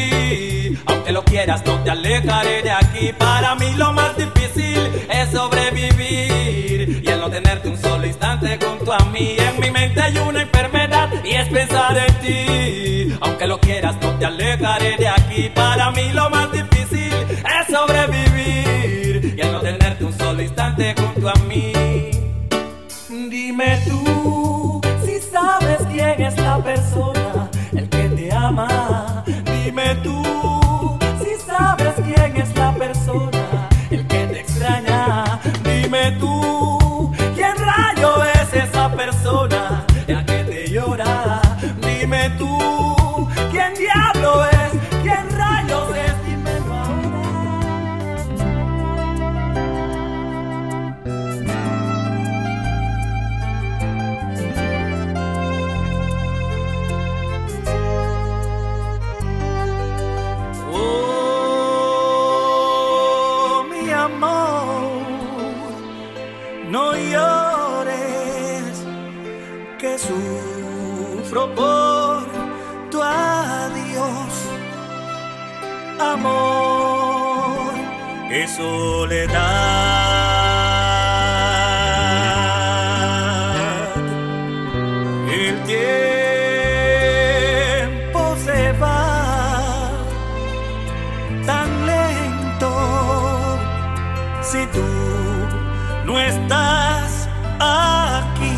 ti. Aunque lo quieras, no te alejaré de aquí. Para mí lo más difícil es sobrevivir y el no tenerte un solo instante junto a mí. En mi mente hay una enfermedad y es pensar en ti. Aunque lo quieras, no te alejaré de aquí. Para mí lo más difícil es sobrevivir y el no tenerte un solo instante junto a mí. Dime tú si sabes quién es la persona, el que te ama. Dime tú si sabes quién es la persona, el que te extraña. Dime tú quién rayo es esa persona, la que te llora. Dime tú quién diablo es, quién rayos es. Dímelo ahora. No llores, que sufro por tu adiós. Amor, qué soledad. El tiempo se va tan lento si tú no estás aquí,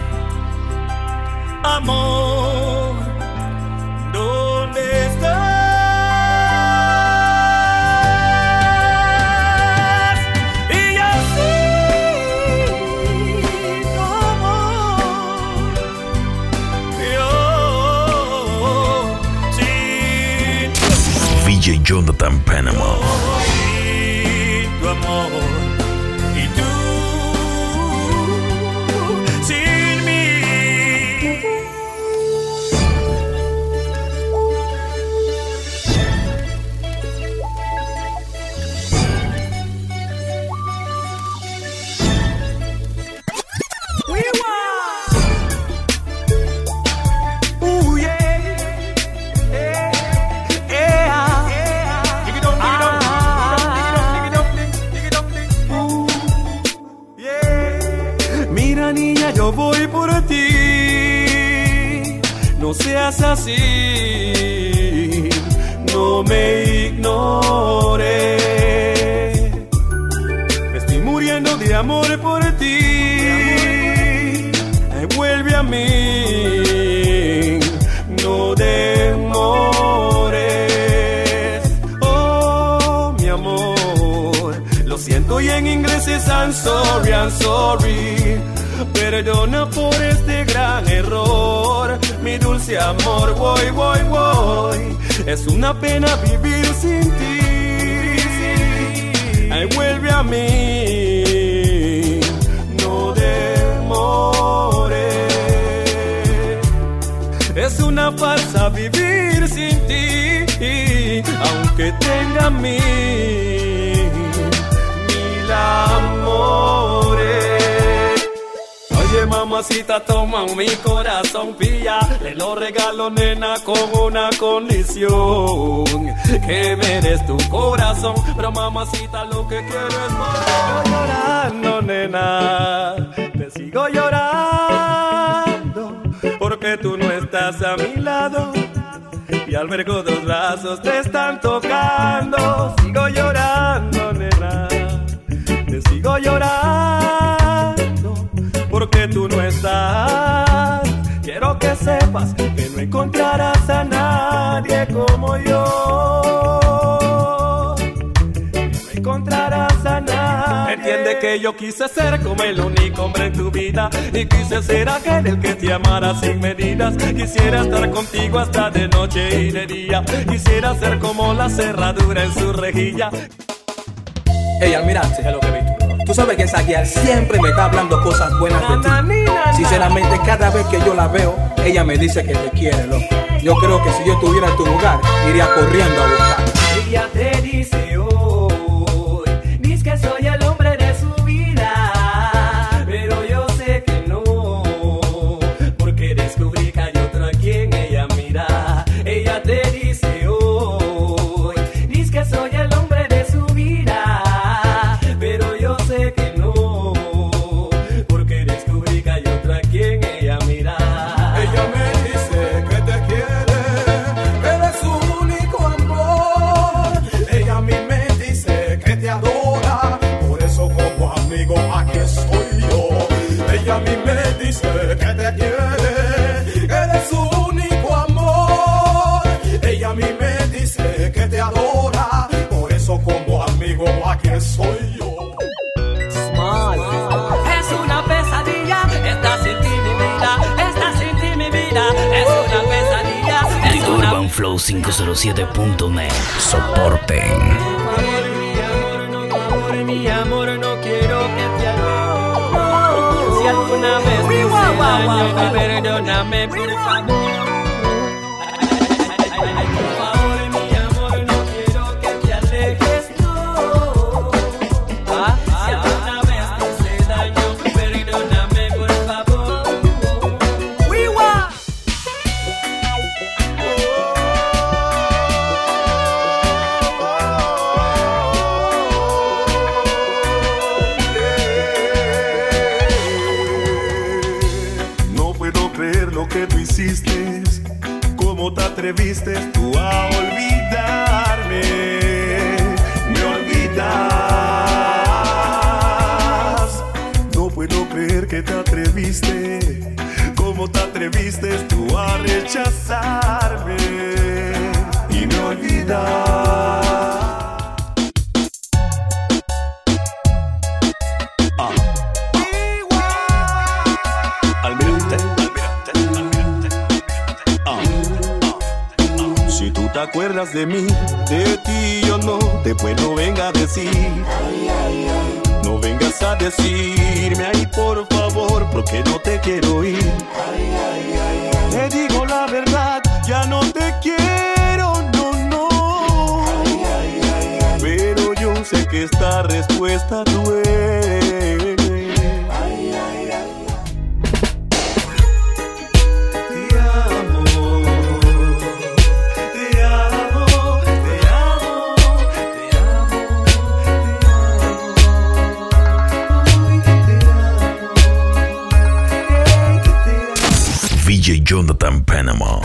amor, ¿dónde estás? Y así, amor, yo sin VJ Jonathan Panama. Sin tu amor. Yo voy por ti, no seas así, no me ignores. Me estoy muriendo de amor por ti, vuelve a mí, no demores. Oh, mi amor, lo siento y en inglés es I'm sorry, I'm sorry. Perdona por este gran error, mi dulce amor, voy, voy, voy. Es una pena vivir sin ti. Ay, vuelve a mí, no demores. Es una farsa vivir sin ti, aunque tenga mil amores. Oye, mamacita, toma mi corazón, pilla. Te lo regalo, nena, con una condición: que me des tu corazón. Pero mamacita, lo que quiero es morir. Llorando, nena, te sigo llorando, porque tú no estás a mi lado. Y al ver que tus brazos te están tocando, sigo llorando, nena, te sigo llorando, porque tú no estás. Quiero que sepas que no encontrarás a nadie como yo. No encontrarás a nadie. Entiende que yo quise ser como el único hombre en tu vida, y quise ser aquel el que te amara sin medidas. Quisiera estar contigo hasta de noche y de día. Quisiera ser como la cerradura en su rejilla. Ey, almirante, es lo que vi. Tú sabes que esa guía siempre me está hablando cosas buenas de ti. Sinceramente, cada vez que yo la veo, ella me dice que te quiere, loco. Yo creo que si yo estuviera en tu lugar, iría corriendo a buscar. Ella te dice hoy, dice que soy el hombre de su vida, pero yo sé que no, porque descubrí que hay otro a quien ella mira. Ella te dice hoy dice que te adora. Por eso como amigo aquí estoy yo. Es una pesadilla, está sin ti mi vida, está sin ti mi vida. Es una pesadilla, es The una Urban Flow 507.net. Soporten. mi amor, no quiero que te alejes. Si alguna vez te hice daño, perdóname por favor. Por favor, mi amor, no quiero que te alejes, no. Si alguna vez te hice daño, perdóname por favor. No puedo creer lo que tú hiciste. ¿Cómo te atreviste tú a olvidarme? Me olvidas. No puedo creer que te atreviste. ¿Cómo te atreviste tú a rechazarme? Y me olvidas. Si tú te acuerdas de mí, de ti yo no te puedo venga a decir. No vengas a decirme, ay por favor, porque no te quiero ir. Te digo la verdad, ya no te quiero, no, no. Pero yo sé que esta respuesta duele. VJ Jonathan Panama.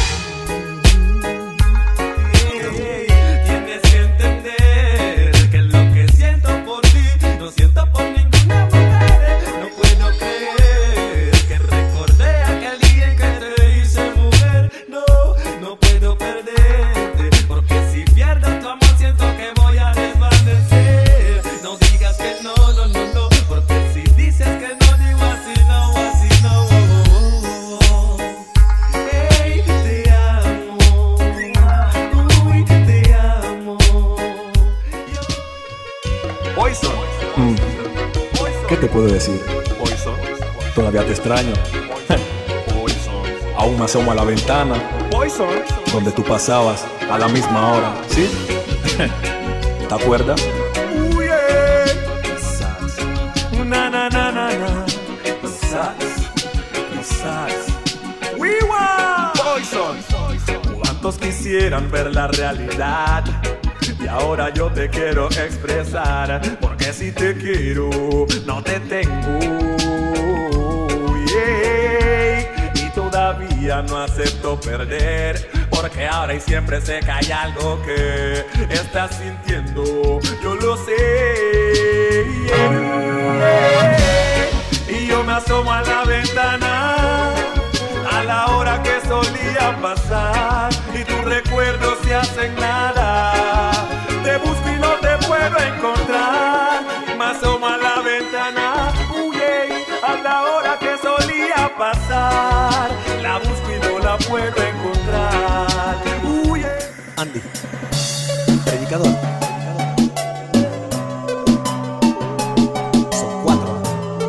Tienes que entender que lo que siento por ti no siento por ninguna mujer. No puedo creer que recordé aquel día en que te hice mujer. No, no puedo perderte, porque si pierdo tu amor siento que voy a desvanecer. No digas que no, no, no, no, porque si dices que no, digo así no, así no. ¿Qué te puedo decir? Todavía te extraño. Aún me asomo a la ventana donde tú pasabas a la misma hora, ¿sí? ¿Te acuerdas? Na na na na na. ¿Cuántos quisieran ver la realidad? Y ahora yo te quiero expresar, porque si te quiero, no te tengo. Yeah. Y todavía no acepto perder, porque ahora y siempre sé que hay algo que estás sintiendo. Yo lo sé. Yeah. Y yo me asomo a la ventana a la hora que solía pasar, y tus recuerdos se hacen nada. Te busco y no te puedo encontrar. Me asomo a la ventana, a la hora que solía pasar. La busco y no la puedo encontrar. Andy, predicador. Son 4.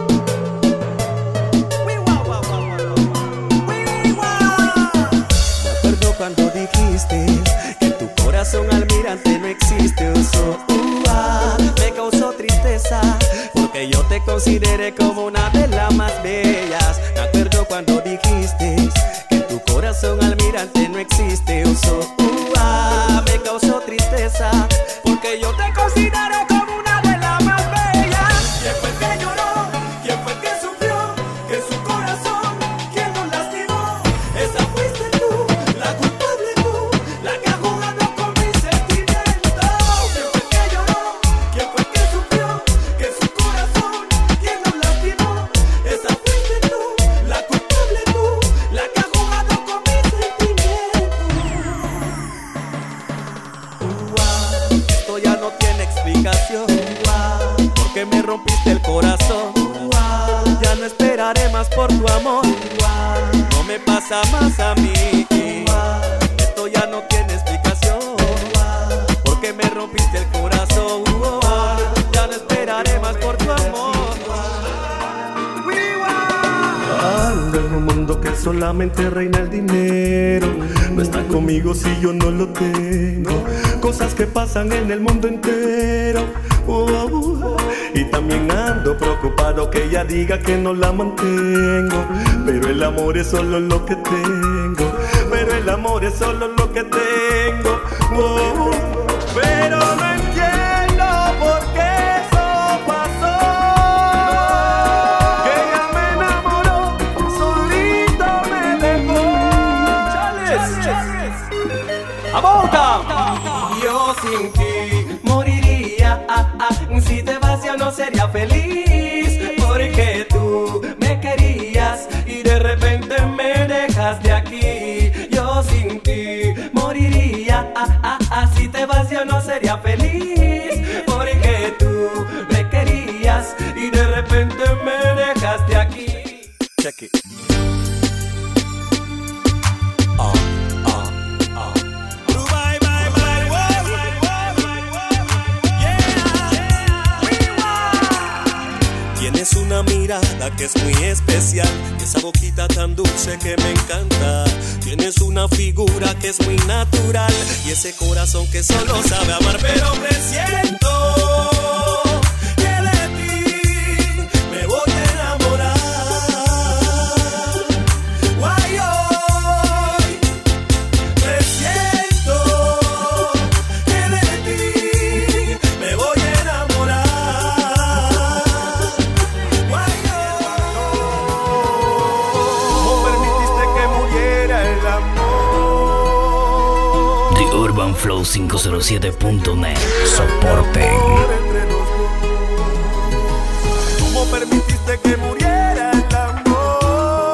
Me acuerdo cuando dijiste que tu corazón almirante no existe. Me causó tristeza, porque yo te consideré como una de las más bellas. Me acuerdo cuando dijiste que tu corazón almirante no existe. Me causó tristeza, porque yo te considero como una de las más bellas. ¿Quién fue el que lloró? ¿Quién fue el que sufrió? Que su corazón, ¿quién nos lastimó? Esa fuiste tú, la culpable tú, la que ha jugado con mis sentimientos. ¿Quién fue el que lloró? ¿Quién fue el que sufrió? Que su corazón, ¿quién nos lastimó? Esa fuiste explicación. Porque me rompiste el corazón. Ya no esperaré más por tu amor. No me pasa más a mí. Esto ya no tiene explicación. Porque me rompiste el corazón. Ya no esperaré más por tu amor. Ando en un mundo que solamente reina el dinero. No está conmigo si yo no lo tengo. Cosas que pasan en el mundo entero. Y también ando preocupado que ella diga que no la mantengo. Pero el amor es solo lo que tengo. Pero el amor es solo lo que tengo. Pero no entiendo por qué eso pasó. Que ella me enamoró, solito me dejó. ¡Abota! Yo sin ti moriría. Si te vas ya no sería feliz. Porque tú me querías y de repente me dejaste aquí. Yo sin ti moriría. Si te vas yo no sería feliz. Porque tú me querías y de repente me dejaste aquí. Check it. Tienes una mirada que es muy especial y esa boquita tan dulce que me encanta. Tienes una figura que es muy natural y ese corazón que solo sabe amar. Pero presiento que de ti me voy a enamorar. Guay, hoy presiento que de ti me voy a enamorar. UrbanFlow507.net. Soporten. ¿Cómo permitiste que muriera el amor?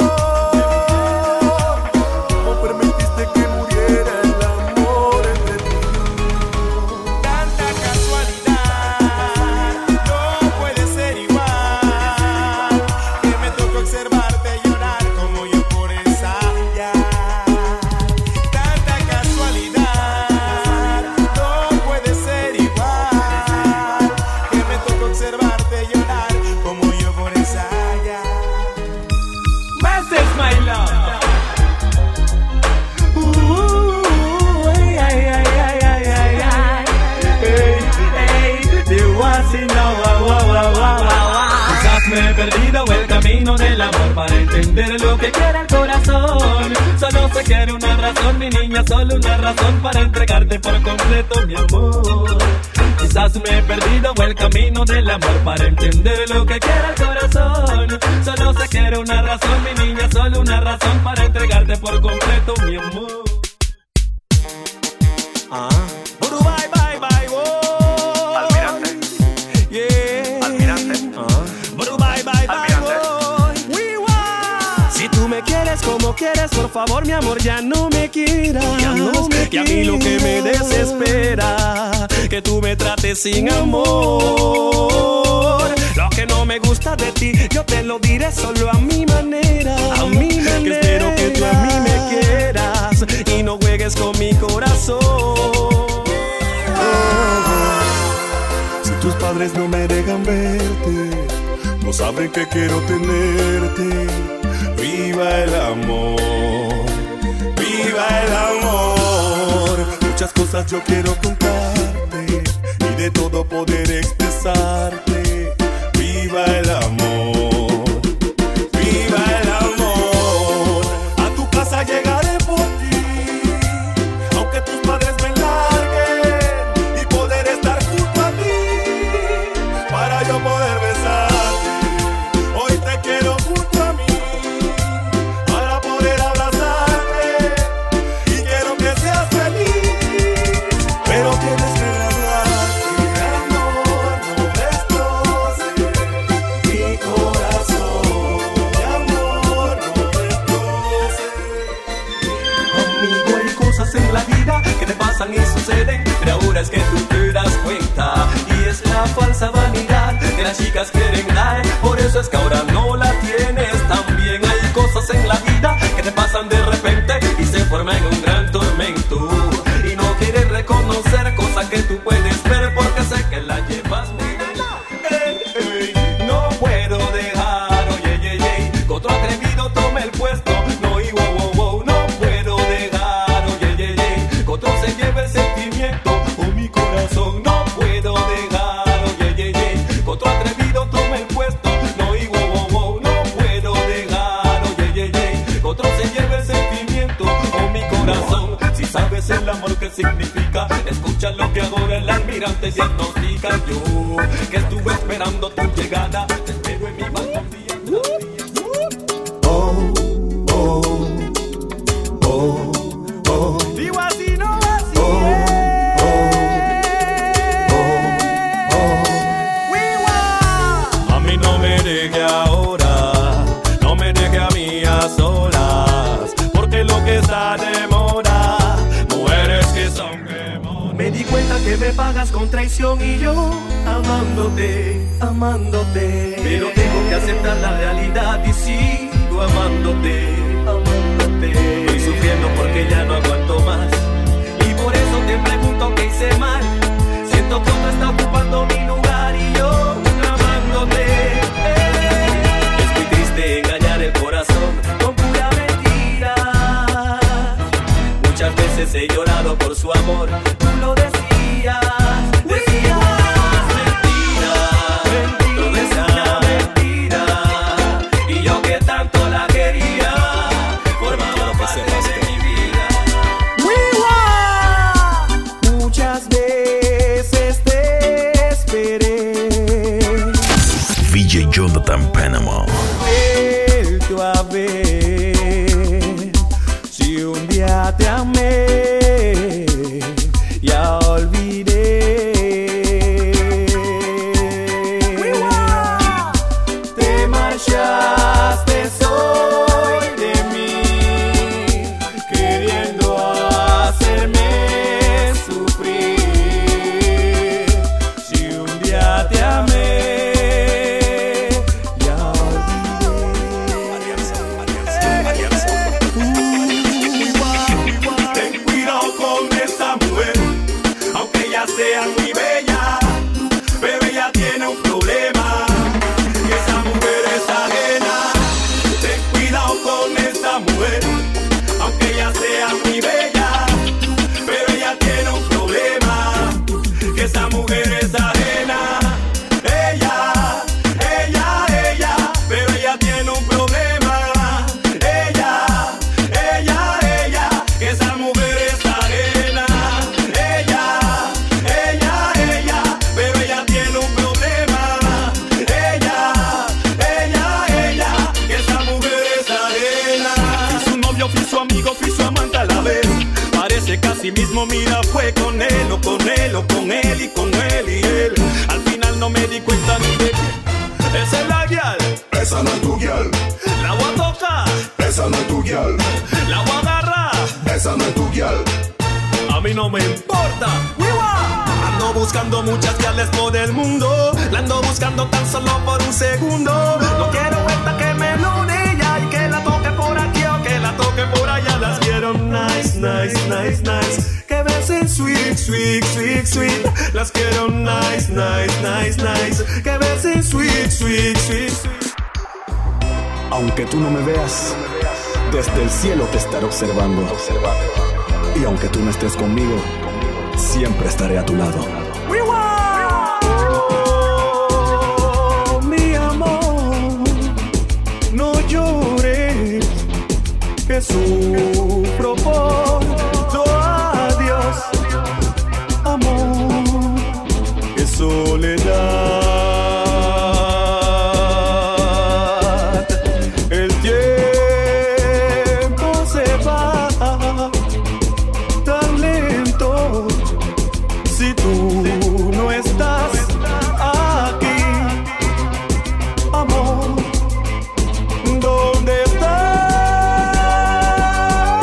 ¿Cómo permitiste que muriera el amor entre tú? Tanta casualidad, no puede ser igual. Que me tocó observarte llorar como yo por esa ya. Tanta casualidad, no puede ser igual. Que me tocó observarte llorar como yo por esa ya. Message my love. Quizás me he perdido el camino del amor para entender lo que quiere el corazón. Solo se quiere una razón, mi niña, solo una razón para entregarte por completo mi amor. Quizás me he perdido el camino del amor para entender lo que quiere el corazón. Solo se quiere una razón, mi niña, solo una razón para entregarte por completo mi amor. Bye, bye, bye, oh. Almirante. Yeah. Almirante. Bye, bye, bye, Almirante. oh. Si tú me quieres como quieres, por favor, mi amor, ya no me quieras. Que a mí lo que me desespera, que tú me trates sin amor. Lo que no me gusta de ti, yo te lo diré solo a mi manera. A mi manera. Que espero que tú a mí me quieras y no juegues con mi corazón. Si tus padres no me dejan verte, no saben que quiero tenerte. Viva el amor, viva el amor. Muchas cosas yo quiero contarte y de todo poder expresarte. Viva el amor, viva el amor. A tu casa llegaré por ti, aunque tus padres me larguen, y poder estar junto a ti para yo poder besarte. Hoy te quiero junto a mí para poder abrazarte y quiero que seas feliz, pero tienes que graduarte. Amor, no destroce mi corazón. Amor, no destroce. Amigo, hay cosas en la vida que te pasan y suceden, pero ahora es que tú te das cuenta. Y es la falsa vanidad que las chicas quieren dar. Por eso es que ahora no la tienes. También hay cosas en la vida que te pasan de repente y se forman en un gran tormento. Y no quieres reconocer cosas que tú puedes ver porque sé que la llevas muy bien. No puedo dejar, oye, que otro atrevido tome el puesto. No, y no puedo dejar, oye, que otro se lleve el sentimiento o mi corazón. No puedo dejar, oye, que otro atrevido tome el puesto. No, y no puedo dejar, oye, que otro se lleve el sentimiento o mi corazón. Si sabes el amor que significa, escucha lo que ahora el almirante diagnostica. Yo que estuve esperando tu llegada, te espero en mi balcón día tras día. Digo así, no así. A mí no me deje ahora, no me deje a mí a solas, porque lo que está de moda, mujeres que son quemonas. Me di cuenta que me pagas con traición y yo amándote, amándote. Pero tengo que aceptar la realidad y sigo amándote, amándote. Estoy sufriendo porque ya no aguanto más y por eso te pregunto qué hice mal. Siento que otro está ocupando mi lugar y yo amándote. Es muy triste engañar el corazón con pura mentira. Muchas veces he llorado por su amor, tú lo decías. Jonathan Panama. Vuelto a ver, si un día te amé, ya olvidé. Te marchaste soy de mí, queriendo hacerme sufrir. Si un día te amé, sea muy bella, pero ella tiene un problema, que esa mujer es ajena. Ten cuidado con esa mujer, aunque ella sea muy bella, pero ella tiene un problema, que esa mujer es ajena. Ella, pero ella tiene un problema. Ella, que esa mujer es ajena. Pero ella tiene un problema. Ella, que esa mujer es ajena. Fui su novio, fui su amigo, fui su amante a la vez. Parece casi mismo, mira, fue con él o con él o con él y con él y él. Al final no me di cuenta ni de qué. Esa es la guial. Esa no es tu guial. La voy a tocar. Esa no es tu guial. La voy a agarrar. Esa no es tu guial. A mí no me importa. Ando buscando muchas guiales por el mundo. La ando buscando tan solo por un segundo. No quiero esta que me lo diga y que la toque por aquí o que la toque por allá. Las quiero nice, nice, nice, nice. Que besen sweet, sweet, sweet, sweet. Las quiero nice, nice, nice, nice. Que besen sweet, sweet, sweet, sweet. Aunque tú no me veas, desde el cielo te estaré observando. Y aunque tú no estés conmigo, siempre estaré a tu lado. Oh, mi amor, no llores, que sufro por tu adiós. Amor, que soledad. El tiempo se va tan lento. Si tú no estás aquí, amor, ¿dónde estás?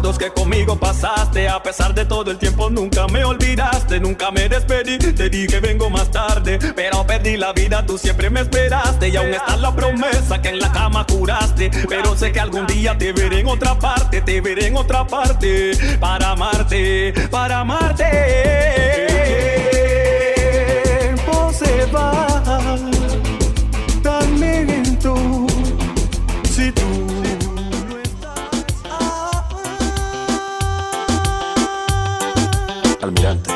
ratos que conmigo pasaste. A pesar de todo el tiempo nunca me olvidaste. Nunca me despedí, te dije vengo más tarde, pero perdí la vida, tú siempre me esperaste. Y aún está la promesa que en la cama juraste. Pero sé que algún día te veré en otra parte. Te veré en otra parte para amarte, para amarte. El tiempo se va tan lento si tú no estás. Almirante.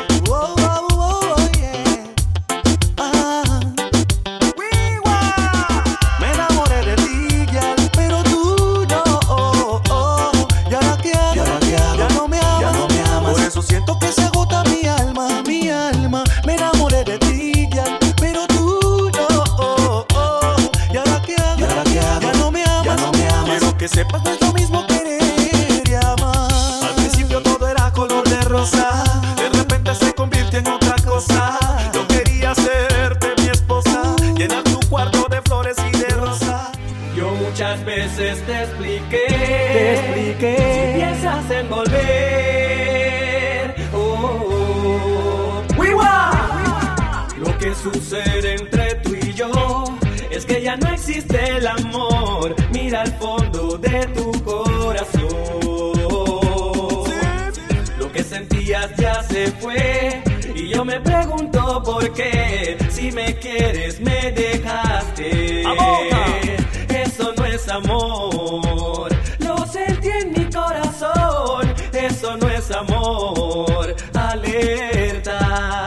Me enamoré de ti, girl, pero tú no. Y ahora que ya no me amas. Por eso siento que se agota mi alma, mi alma. Me enamoré de ti, girl, pero tú no. Y ahora que ya no me amas. Quiero que sepas, no es lo mismo querer y amar. Al principio todo era color de rosa, de repente se convirtió en otra cosa. Yo quería hacerte mi esposa, llenar tu cuarto de flores y de rosa. Yo muchas veces te expliqué, si piensas en volver, lo que sucede entre tú y yo es que ya no existe el amor. Mira al fondo de tu corazón, lo que sentías ya se fue. Y yo me pregunto por qué, si me quieres me dejaste. Eso no es amor, lo sentí en mi corazón. Eso no es amor, alerta.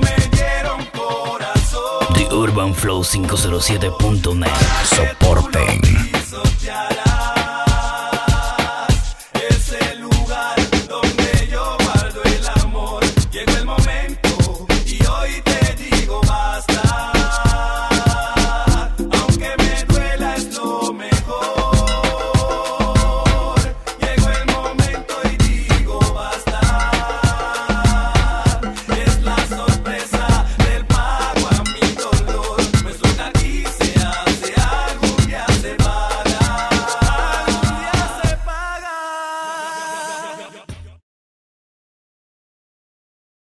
UrbanFlow507.net. Soporte.